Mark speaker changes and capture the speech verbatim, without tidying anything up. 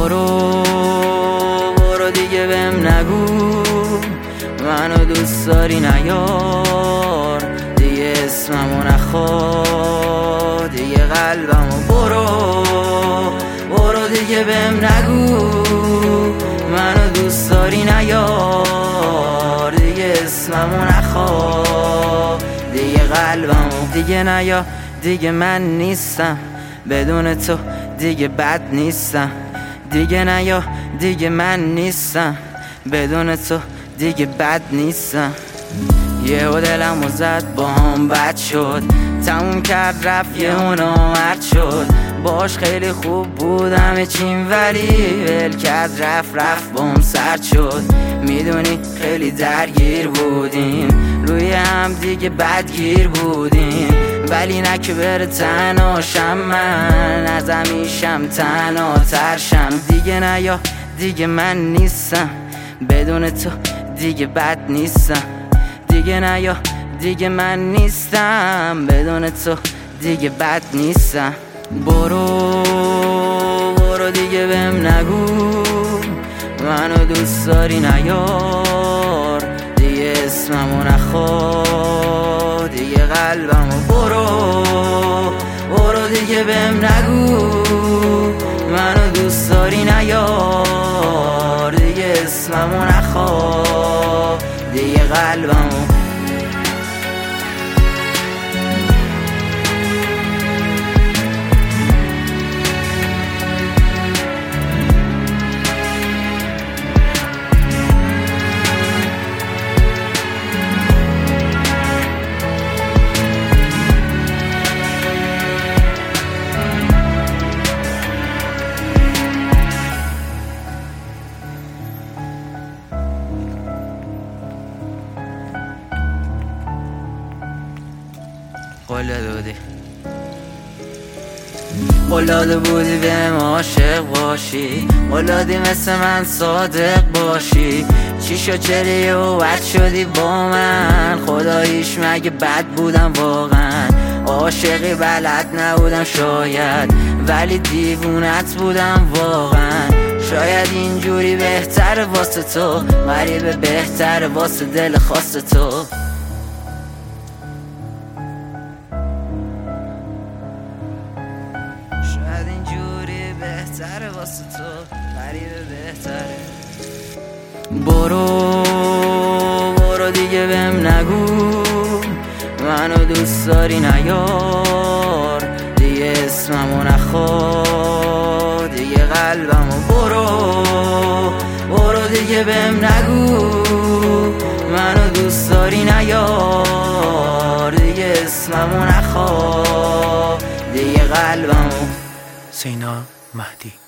Speaker 1: برو برو دیگه بهم نگو منو دوست داری نیار، دیگه اسممو نخواد دیگه قلبمو. برو برو دیگه بهم نگو منو دوست داری نیار، دیگه اسممو نخواد دیگه قلبمو. دیگه نیا دیگه من نیستم، بدون تو دیگه بد نیستم. دیگه نیا دیگه من نیستم، بدون تو دیگه بد نیستم. یه و دلمو زد با هم بد شد، تموم کرد رفت یه و نامرد شد. باش خیلی خوب بود همه چیم ولی ول کرد رفت رفت بام سرد شد. میدونی خیلی درگیر بودیم روی هم دیگه بدگیر بودیم، ولی نه که بره تنهاشم من از همیشم تنها ترشم. دیگه نیا دیگه من نیستم، بدون تو دیگه بد نیستم. دیگه نیا دیگه من نیستم، بدون تو دیگه بد نیستم. برو برو دیگه بهم نگو منو دوست داری نیار، دیگه اسممو نخواد دیگه قلبمو. برو برو دیگه بهم نگو منو دوست داری نیار، دیگه اسممو نخواد دیگه قلبمو. قول داده بودی قول داده بودی بهم عاشق باشی، قول دادی مثل من صادق باشی. چی شد چری و بد شدی با من، خداییش مگه بد بودم واقعا. عاشقی بلد نبودم شاید، ولی دیوونت بودم واقعا. شاید اینجوری بهتر واسه تو، غریبه بهتر واسه دل خواست تو. شاید اینجوری بهتره واسه تو، غریبه بهتره. برو برو دیگه بهم نگو منو دوست داری نیار، دیگه اسممو نخواد دیگه قلبمو. برو برو دیگه بهم نگو منو دوست داری نیار، دیگه اسممو نخواد دیگه قلبمو.
Speaker 2: سینا مهدی.